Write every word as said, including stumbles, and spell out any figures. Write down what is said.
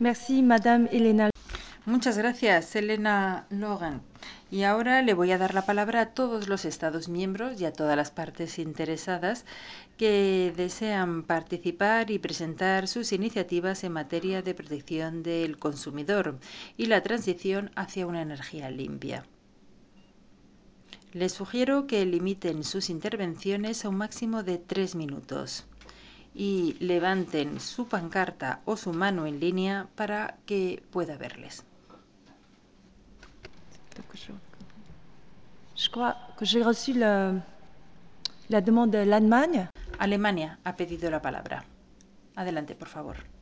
Merci, Madame Elena. Muchas gracias, Elena Logan. Y ahora le voy a dar la palabra a todos los Estados miembros y a todas las partes interesadas que desean participar y presentar sus iniciativas en materia de protección del consumidor y la transición hacia una energía limpia. Les sugiero que limiten sus intervenciones a un máximo de tres minutos y levanten su pancarta o su mano en línea para que pueda verles. Je crois que j'ai reçu le, la demande de l'Allemagne. Alemania ha pedido la palabra. Adelante, por favor.